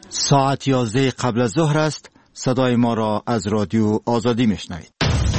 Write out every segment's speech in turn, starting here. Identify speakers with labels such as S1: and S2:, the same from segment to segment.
S1: ساعت 11 قبل از ظهر است. صدای ما را از رادیو آزادی میشنوید.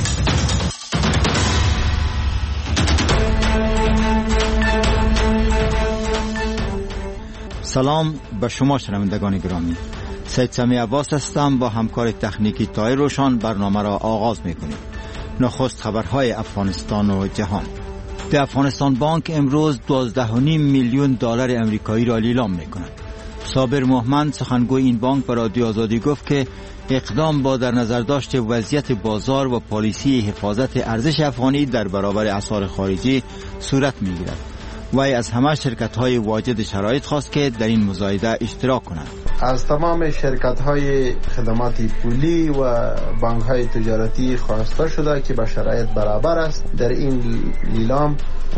S1: سلام به شما شنوندگان گرامی. سید سمی عباس هستم. با همکار تکنیکی طاهر روشان برنامه را آغاز میکنیم. نخست خبرهای افغانستان و جهان. در افغانستان بانک امروز 12.5 میلیون دلار امریکایی را لیلام میکند. صابر محمد سخنگوی این بانک به رادیو آزادی گفت که اقدام با در نظر داشت وضعیت بازار و پالیسی حفاظت ارزش افغانی در برابر اسعار خارجی صورت میگیرد. وی از همه شرکت‌های واجد شرایط خواست که در این مزایده اشتراک کنند.
S2: از تمام شرکت‌های خدمات پولی و بانک‌های تجارتی خواسته شده که با شرایط برابر است در این لیلام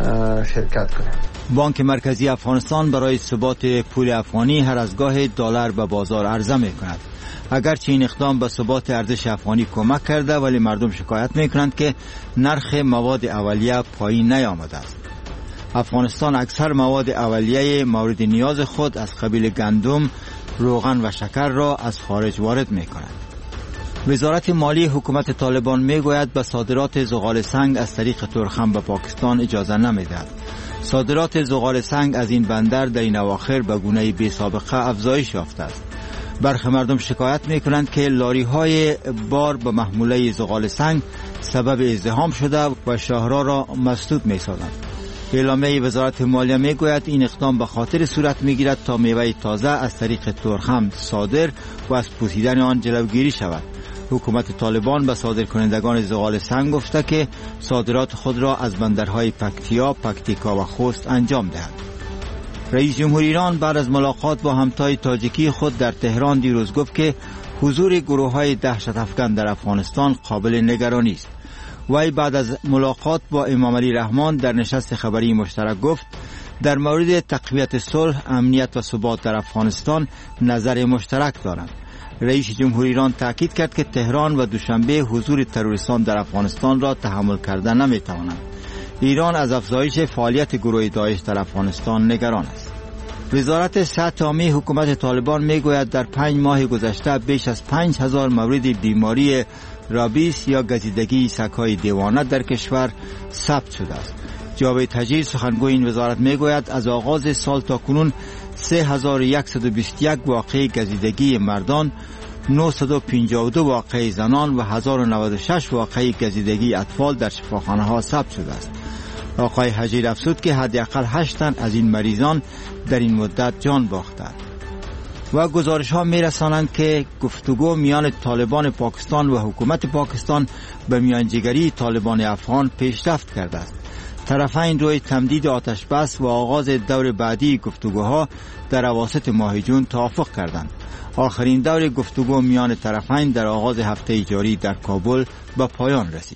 S2: شرکت کنند.
S1: بانک مرکزی افغانستان برای ثبات پول افغانی هر از گاه دلار به بازار عرضه می‌کند. اگرچه این اقدام به ثبات ارزش افغانی کمک کرده، ولی مردم شکایت می‌کنند که نرخ مواد اولیه پایین نیامده است. افغانستان اکثر مواد اولیه مورد نیاز خود از قبیل گندم، روغن و شکر را از خارج وارد می‌کند. وزارت مالی حکومت طالبان میگوید به صادرات زغال سنگ از طریق تورخم به پاکستان اجازه نمیدهد. صادرات زغال سنگ از این بندر در این اواخر به گونه بی سابقه افزایش یافته است. برخی مردم شکایت می‌کنند که لاری‌های بار به محموله زغال سنگ سبب ازدحام شده و شهرها را مسدود می‌سازند. اعلامیه وزارت مالیه میگوید این اقدام به خاطر صورت میگیرد تا میوه تازه از طریق تورخم صادر و از پوسیدن آن جلوگیری شود. حکومت طالبان به صادرکنندگان زغال سنگ گفته که صادرات خود را از بندرهای پکتیا، پکتیکا و خوست انجام دهند. رئیس جمهور ایران بعد از ملاقات با همتای تاجیکی خود در تهران دیروز گفت که حضور گروه‌های دهشت افکن در افغانستان قابل نگرانی است. وی بعد از ملاقات با امام علی رحمان در نشست خبری مشترک گفت در مورد تقویت صلح، امنیت و ثبات در افغانستان نظر مشترک دارند. رئیس جمهور ایران تاکید کرد که تهران و دوشنبه حضور تروریستان در افغانستان را تحمل کردن نمی‌تواند. ایران از افزایش فعالیت گروه داعش در افغانستان نگران است. وزارت صحت عامه حکومت طالبان میگوید در 5 ماه گذشته بیش از 5000 مورد بیماری رابیس یا گزیدگی سگ‌های دیوانه در کشور ثبت شده است. جاوید حجیر سخنگوی این وزارت میگوید از آغاز سال تا کنون 3121 واقعه گزیدگی مردان، 952 واقعه زنان و 1096 واقعه گزیدگی اطفال در شفاخانه‌ها ثبت شده است. آقای حجیر افزود که حداقل 8 تن از این مریضان در این مدت جان باختند. و گزارش ها می رسانند که گفتگو میان طالبان پاکستان و حکومت پاکستان به میانجیگری طالبان افغان پیشرفت کرده است. طرفین روی تمدید آتش بس و آغاز دور بعدی گفتگوها در اواسط ماه جون توافق کردند. آخرین دور گفتگو میان طرفین در آغاز هفته جاری در کابل به پایان رسید.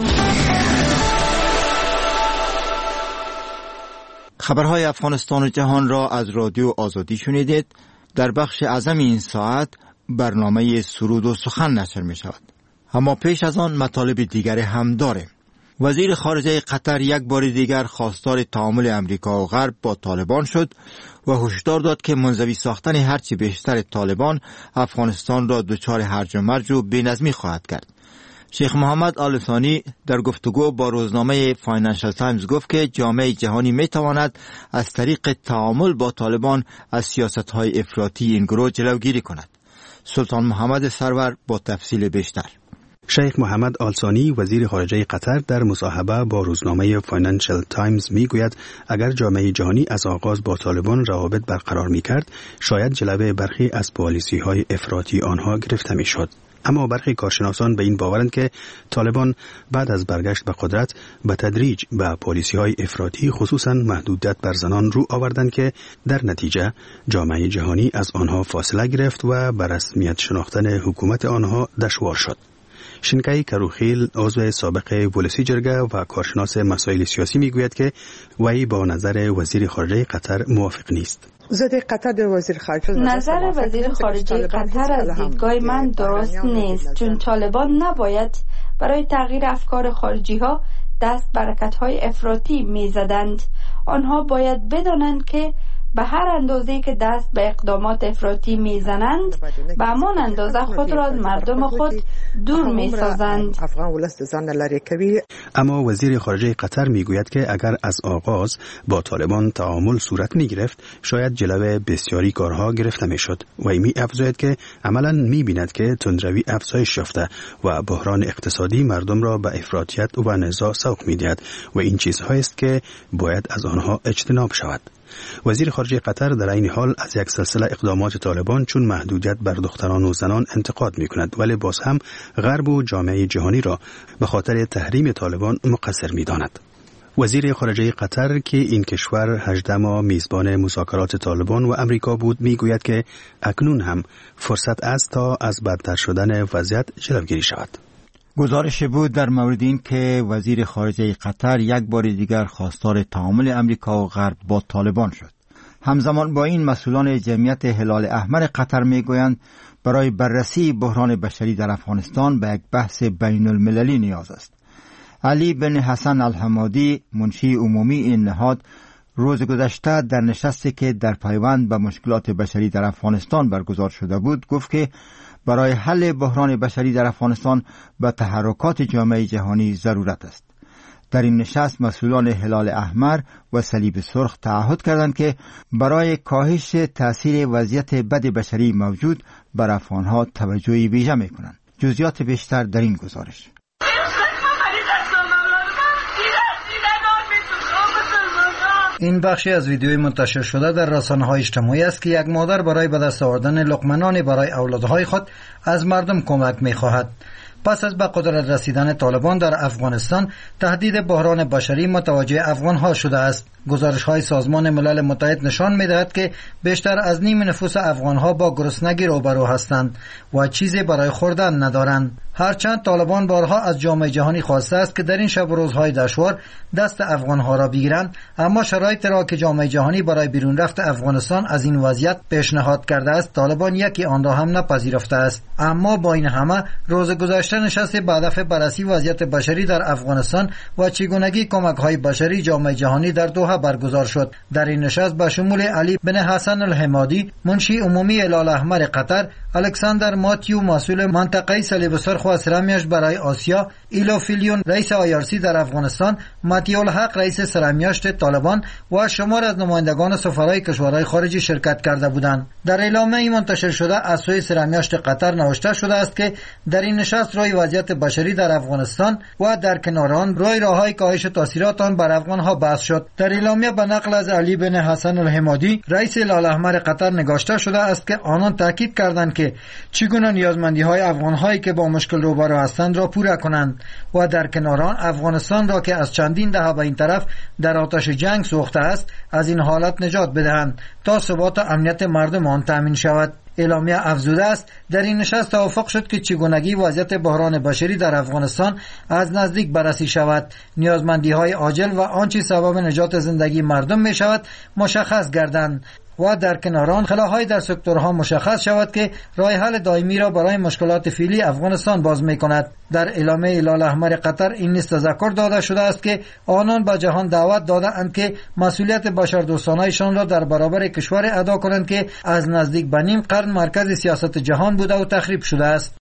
S1: خبرهای افغانستان و جهان را از رادیو آزادی شنیدید. در بخش اعظم این ساعت برنامه سرود و سخن نشر می شود. اما پیش از آن مطالب دیگر هم داریم. وزیر خارجه قطر یک بار دیگر خواستار تعامل امریکا و غرب با طالبان شد و هشدار داد که منزوی ساختن هرچی بیشتر طالبان افغانستان را دچار هرج و مرج و بی‌نظمی خواهد کرد. شیخ محمد آل ثانی در گفتگو با روزنامه فاینانشل تایمز گفت که جامعه جهانی می تواند از طریق تعامل با طالبان از سیاست‌های افراطی این گروه جلوگیری کند. سلطان محمد سرور با تفصیل بیشتر.
S3: شیخ محمد آل ثانی وزیر خارجه قطر در مصاحبه با روزنامه فاینانشل تایمز میگوید اگر جامعه جهانی از آغاز با طالبان روابط برقرار میکرد شاید جلوه برخی از پالیسی‌های افراطی آنها گرفته میشد. اما برخی کارشناسان به این باورند که طالبان بعد از برگشت به قدرت به تدریج به پالیسی‌های افراطی خصوصاً محدودیت بر زنان رو آوردند که در نتیجه جامعه جهانی از آنها فاصله گرفت و به رسمیت شناختن حکومت آنها دشوار شد. شنکای کروخیل عضو سابق ولسی جرگه و کارشناس مسائل سیاسی میگوید که وی با نظر وزیر خارجه قطر موافق نیست.
S4: نظر وزیر خارجه قطر از دیدگاه من درست نیست، چون طالبان نباید برای تغییر افکار خارجی ها دست به حرکت‌های افراطی می‌زدند. آنها باید بدانند که به هر اندازه که دست به اقدامات افراطی میزنند به همان اندازه خود را از مردم خود دور میسازند.
S3: اما وزیر خارجه قطر میگوید که اگر از آغاز با طالبان تعامل صورت میگرفت شاید جلوه بسیاری کارها گرفته میشد و می افزاید که عملا میبیند که تندروی افزایش یافته و بحران اقتصادی مردم را به افراطیت و نزاع سوق میدهد و این چیزهایی است که باید از آنها اجتناب شود. وزیر خارجه قطر در این حال از یک سلسله اقدامات طالبان چون محدودیت بر دختران و زنان انتقاد می‌کند، ولی باز هم غرب و جامعه جهانی را به خاطر تحریم طالبان مقصر می‌داند. وزیر خارجه قطر که این کشور 18 ماه میزبان مذاکرات طالبان و امریکا بود میگوید که اکنون هم فرصت است تا از بدتر شدن وضعیت جلوگیری شود.
S1: گزارش بود در مورد این که وزیر خارجه قطر یک بار دیگر خواستار تعامل امریکا و غرب با طالبان شد. همزمان با این مسئولان جمعیت هلال احمر قطر میگویند برای بررسی بحران بشری در افغانستان به یک بحث بین المللی نیاز است. علی بن حسن الحمادی منشی عمومی این نهاد روز گذشته در نشستی که در پیوند به مشکلات بشری در افغانستان برگزار شده بود گفت که برای حل بحران بشری در افغانستان به تحرکات جامعه جهانی ضرورت است. در این نشست مسئولان هلال احمر و صلیب سرخ تعهد کردند که برای کاهش تأثیر وضعیت بد بشری موجود بر افغانها توجهی ویژه می‌کنند. جزئیات بیشتر در این گزارش.
S5: این بخشی از ویدیوی منتشر شده در رسانه‌های اجتماعی است که یک مادر برای به دست آوردن لقمه برای اولادهای خود از مردم کمک می‌خواهد. پس از به قدرت رسیدن طالبان در افغانستان تهدید بحران بشری متوجه افغان‌ها شده است. گزارش‌های سازمان ملل متحد نشان می‌دهد که بیشتر از نیم نفوس افغان‌ها با گرسنگی روبرو هستند و چیزی برای خوردن ندارند. هرچند طالبان بارها از جامعه جهانی خواسته است که در این شب و روزهای دشوار دست افغان‌ها را بگیرند، اما شرایطی را که جامعه جهانی برای بیرون رفت افغانستان از این وضعیت پیشنهاد کرده است طالبان یکی آن را هم نپذیرفته است. اما با این همه روز گذشته نشست به هدف بررسی وضعیت بشری در افغانستان و چگونگی کمک‌های بشری جامعه جهانی در دوحه برگزار شد. در این نشست به شمول علی بن حسن الحمادی منشی عمومی هلال احمر قطر، الکساندر ماتیو مسئول منطقه صلیب سرخ و سرمیاش برای آسیا، ایلو فیلیون رئیس آیارسی در افغانستان، متیع الحق رئیس سرمیاشت طالبان و شمار از نمایندگان سفرهای کشورهای خارجی شرکت کرده بودند. در اعلامیه منتشر شده از سوی سرمیاشت قطر نوشته شده است که در این نشست روی وضعیت بشری در افغانستان و در کنار آن روی راههای کاهش تاثیرات آن بر افغانها بحث شد. در اعلامیه به نقل از علی بن حسن الحمادی رئیس هلال احمر قطر نگاشته شده است که آنان تاکید کردند که چگونه نیازمندی‌های افغان‌هایی که با مشکل روبرو هستند را پورا کنند و در کنار آن افغانستان را که از چندین دهه به این طرف در آتش جنگ سوخته است از این حالت نجات بدهند تا ثبات و امنیت مردم آن تامین شود. اعلامیه افزوده است در این نشست توافق شد که چگونگی وضعیت بحران بشری در افغانستان از نزدیک بررسی شود، نیازمندی‌های عاجل و آنچه سبب نجات زندگی مردم می شود مشخص گردند و در کنار آن خلاهای در سکتورها مشخص شود که راه حل دائمی را برای مشکلات فعلی افغانستان باز می کند. در اعلامیه هلال احمر قطر این نیز تذکر داده شده است که آنان به جهان دعوت داده‌اند که مسئولیت بشردوستانه‌شان را در برابر کشور ادا کنند که از نزدیک به نیم قرن مرکز سیاست جهان بوده و تخریب شده است.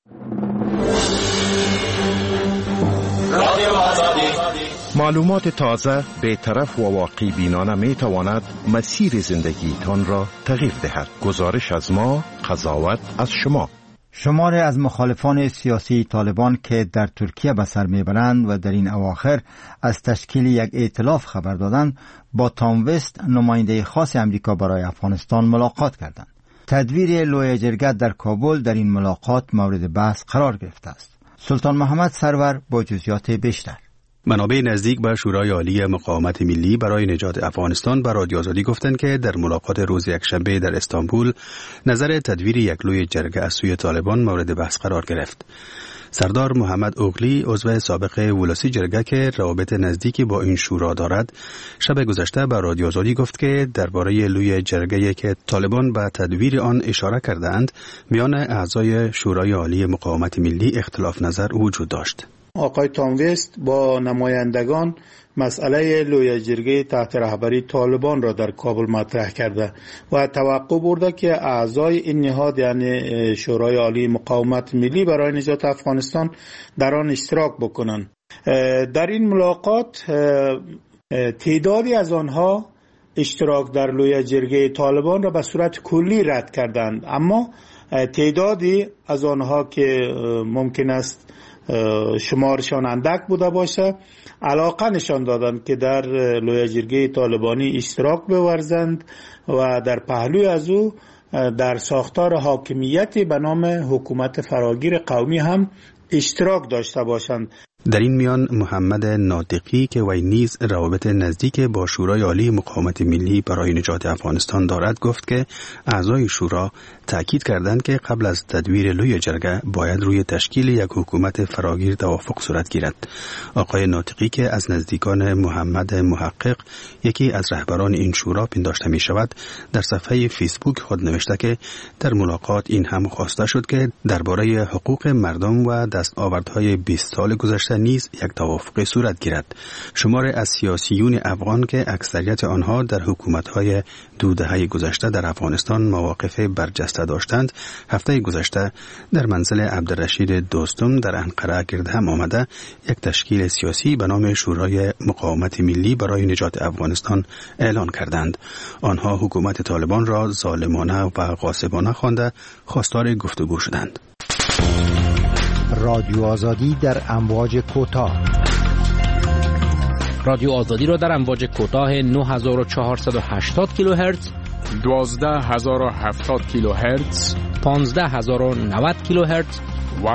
S6: معلومات تازه، بی‌طرف و واقعی بینانه می تواند مسیر زندگیتان را تغییر دهد. گزارش از ما، قضاوت از شما.
S1: شماری از مخالفان سیاسی طالبان که در ترکیه به سر میبرند و در این اواخر از تشکیل یک ائتلاف خبر دادند با تام وست نماینده خاص امریکا برای افغانستان ملاقات کردند. تدویر لوی جرگه در کابل در این ملاقات مورد بحث قرار گرفته است. سلطان محمد سرور با جزئیات بیشتر.
S3: منابع نزدیک به شورای عالی مقاومت ملی برای نجات افغانستان به رادیو آزادی گفتند که در ملاقات روز یکشنبه در استانبول نظر تدویر یک لوی جرگه از سوی طالبان مورد بحث قرار گرفت. سردار محمد اوغلی عضو سابق ولسی جرگه که روابط نزدیکی با این شورا دارد شب گذشته به رادیو آزادی گفت که درباره لوی جرگه که طالبان به تدویر آن اشاره کردند میان اعضای شورای عالی مقاومت ملی اختلاف نظر وجود داشت.
S7: آقای تام وست با نمایندگان مسئله لوی جرگه تحت رهبری طالبان را در کابل مطرح کرده و توقع برده که اعضای این نهاد یعنی شورای عالی مقاومت ملی برای نجات افغانستان در آن اشتراک بکنند. در این ملاقات تعدادی از آنها اشتراک در لوی جرگه طالبان را به صورت کلی رد کردند، اما تعدادی از آنها که ممکن است شمارشان اندک بوده باشه علاقه نشان دادند که در لوی جرگه طالبانی اشتراک بورزند و در پهلوی از او در ساختار حاکمیتی به نام حکومت فراگیر قومی هم اشتراک داشته باشند.
S3: در این میان محمد ناطقی که وی نیز روابط نزدیک با شورای عالی مقاومت ملی برای نجات افغانستان دارد گفت که اعضای شورا تاکید کردند که قبل از تدویر لوی جرگه باید روی تشکیل یک حکومت فراگیر توافق صورت گیرد. آقای ناطقی که از نزدیکان محمد محقق یکی از رهبران این شورا پنداشته می شود در صفحه فیسبوک خود نوشته که در ملاقات این هم خواسته شد که درباره حقوق مردم و دستاوردهای 20 سال گذشته نیز یک توافق صورت گیرد. شمار از سیاسیون افغان که اکثریت آنها در حکومت‌های دو دهه گذشته در افغانستان مواقف برجسته داشتند، هفته گذشته در منزل عبدالرشید دوستم در انقره گرد هم آمده یک تشکیل سیاسی به نام شورای مقاومت ملی برای نجات افغانستان اعلان کردند. آنها حکومت طالبان را ظالمانه و غاصبانه خوانده خواستار گفتگو شدند.
S8: رادیو آزادی در امواج کوتاه.
S9: رادیو آزادی را در امواج کوتاه 9480 کیلوهرتز،
S10: 12070 کیلوهرتز،
S9: 15090 کیلوهرتز
S10: و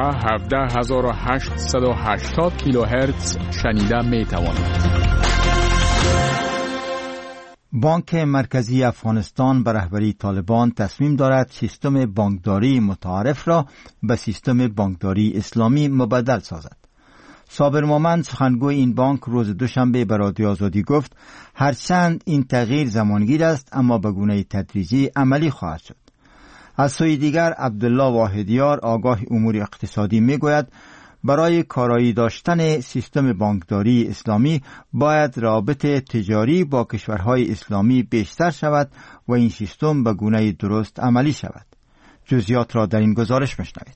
S10: 17880 کیلوهرتز شنیده می توانید.
S1: بانک مرکزی افغانستان به رهبری طالبان تصمیم دارد سیستم بانکداری متعارف را به سیستم بانکداری اسلامی مبدل سازد. صابر مومند سخنگوی این بانک روز دوشنبه به رادیو آزادی گفت هرچند این تغییر زمانگیر است اما به گونه تدریجی عملی خواهد شد. از سوی دیگر عبدالله واحدیار آگاه امور اقتصادی میگوید برای کارایی داشتن سیستم بانکداری اسلامی باید روابط تجاری با کشورهای اسلامی بیشتر شود و این سیستم به گونه درست عملی شود. جزئیات را در این گزارش میشنوید.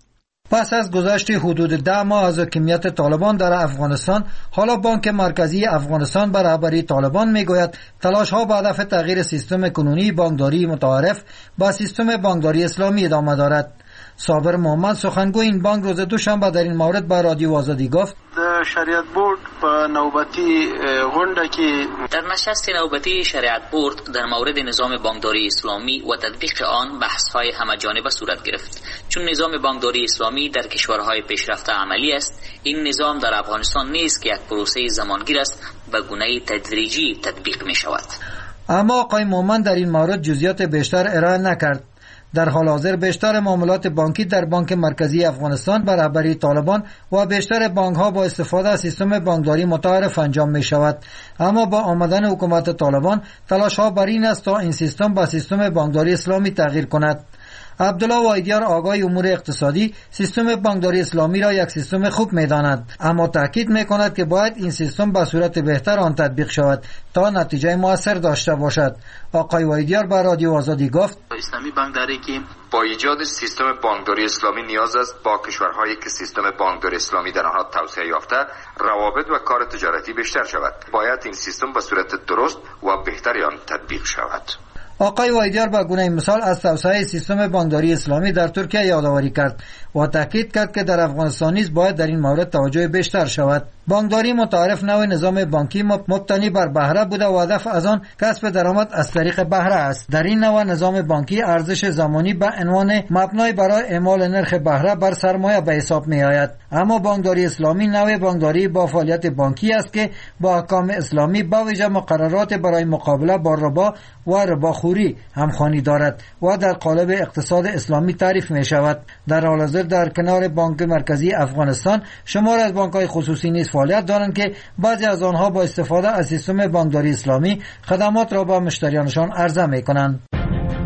S5: پس از گذشت حدود 10 ماه از حاکمیت طالبان در افغانستان، حالا بانک مرکزی افغانستان به رهبری طالبان میگوید تلاش‌ها به هدف تغییر سیستم کنونی بانکداری متعارف با سیستم بانکداری اسلامی ادامه دارد. صابر محمد سخنگوی این بانک روز دوشنبه در این مورد به رادیو آزادی گفت
S2: شریعت بورد په نوبتی غونډه کې
S11: در نشست نوبتی شریعت بورد در مورد نظام بانکداری اسلامی و تطبیق آن بحث‌های همه‌جانبه صورت گرفت. چون نظام بانکداری اسلامی در کشورهای پیشرفته عملی است، این نظام در افغانستان نیز که یک پروسه زمانگیر است به گونه تدریجی تطبیق می شود.
S5: اما آقای مومن در این مورد جزئیات بیشتر ارائه نکرد. در حال حاضر بیشتر معاملات بانکی در بانک مرکزی افغانستان به رهبری طالبان و بیشتر بانک ها با استفاده از سیستم بانکداری متعارف انجام می شود. اما با آمدن حکومت طالبان تلاش ها بر این است تا این سیستم با سیستم بانکداری اسلامی تغییر کند. عبدالله واحدیار آگاه امور اقتصادی سیستم بانکداری اسلامی را یک سیستم خوب می‌داند، اما تاکید می‌کند که باید این سیستم به صورت بهتر آن تطبیق شود تا نتیجه موثر داشته باشد. آقای واحدیار به رادیو آزادی گفت
S12: اسلامی بانکداری که با ایجاد سیستم بانکداری اسلامی نیاز است با کشورهایی که سیستم بانکداری اسلامی در آنها توسعه یافته روابط و کار تجارتی بیشتر شود. باید این سیستم به صورت درست و بهتری آن تطبیق شود.
S5: آقای واحدیار به گونه مثال از توسعه سیستم بانکداری اسلامی در ترکیه یادآوری کرد و تاکید کرد که در افغانستان نیز باید در این مورد توجه بیشتر شود. بانکداری متعارف نوع نظام بانکی مبتنی بر بهره بوده و هدف از آن کسب درآمد از طریق بهره است. در این نوع نظام بانکی ارزش زمانی به عنوان مبنای برای اعمال نرخ بهره بر سرمایه به حساب می آید. اما بانکداری اسلامی نوع بانکداری با فعالیت بانکی است که با احکام اسلامی با ویژه مقررات برای مقابله با ربا و رباخوری همخوانی دارد و در قالب اقتصاد اسلامی تعریف می شود. در حال حاضر در کنار بانک مرکزی افغانستان شمار از بانک‌های خصوصی نیز فعالیت دارند که بعضی از آنها با استفاده از سیستم بانکداری اسلامی خدمات را به مشتریانشان عرضه می کنند.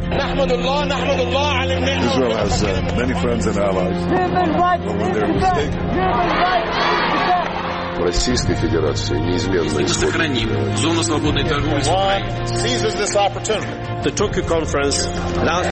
S13: Israel has many friends and allies. But when they're mistaken.
S14: Российской Федерации неизменно
S15: сохраним зону свободной торговли с Украиной.
S16: The Tokyo Conference